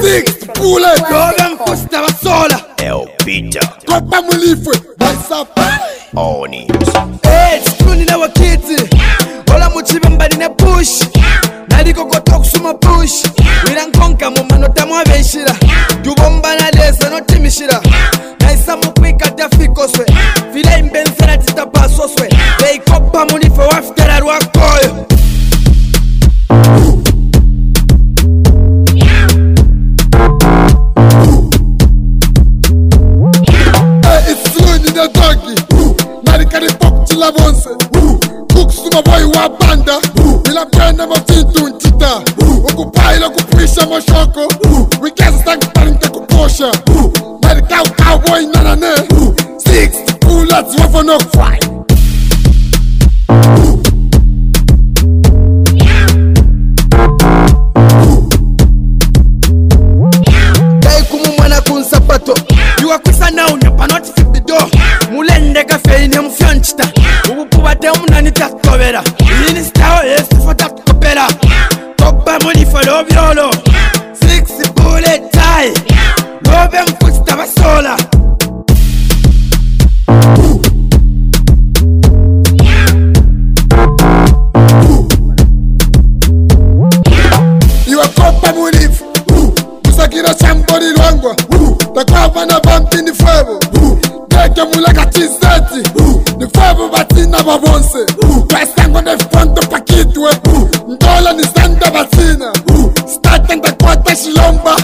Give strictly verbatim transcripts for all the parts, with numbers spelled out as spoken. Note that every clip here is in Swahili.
Six bullet. Logan Costa Basola. El Peter. Copa Mulifwe. Baisapa. Oni. Hey, chikuni na wakiti. Ola muchibe mbali na push. Naliko koto kusuma push. Wira nkonka mumano tamu abeshira. Jubomba na lesa no timishira. Naisa mukwika dafikoswe. Fila imbensera titapasoswe. Hey, Copa Mulifwe waftera ruakoyo. Kukusuma boy wa banda Bila penda mafintu ntita Ukupaila kupuisha mashoko Wikeza stangi parinka kuposha Mari cow cowboy nanane Six bullets wafo no fry Dai kumu mwana kunsapato Yuwa kwisa na unyapa not fit the door Mulende kafe ine mfyanchita Ubupubate umunani tatobera Ini stawa yesu fota tukopera Copa Mulifwe lobyolo Six bullet tie Lobe mfusta basola Iwa Copa Mulifwe Musakira chambori lwangwa Takwava na vampi ni fwebo Deke mulaka tizeti Ni fwebo batina babonse Twestango ne fondo pakitwe Ndola ni zanda batina Stata ndakwata shilomba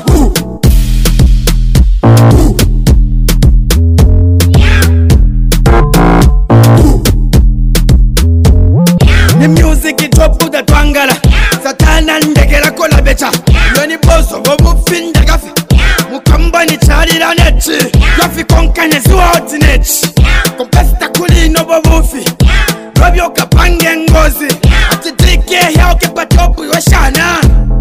Ni music itopu da twangala Satana ndegera kola becha Yoni bozo bomufinda gafi Mukamba ni charira nechi Yafi konkane zuwa oti nechi Kompesta kuli no bobufi Robyo kapange ngozi Atitike ya oke patopu yoshana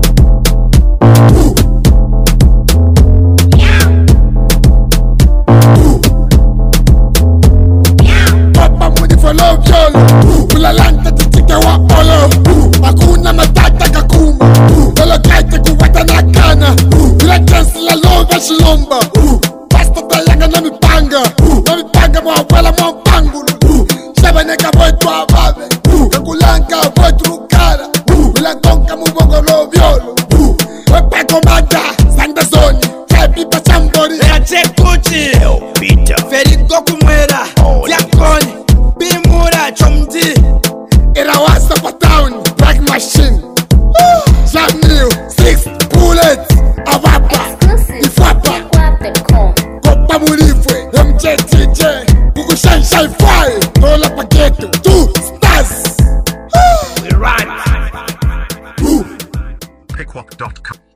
Copa Mulifwe lobyolo Ulalanta titike wa olo Hakuna matata kakuma Dolo kaite kuwata na kana Ila chance la lova shilomba Pasta tayanga na mipanga Na mipanga mwawela mwapangulu Shabaneka boitu ababe Kakulanka boitu rukara Ila konka mubongo lobyolo Wepe komanda Sanda zoni Chepi pa chambori Lea chekuchi El Peter. Ferigo kumwera Diakoni Bimura chomdi Irawasa pa town Black machine Jamil Six bullets Avapa Ifapa Copa Mulifwe M J T J Kukushan Shai Fire Dola Paketo Two Stars We ride. Pickwalk dot com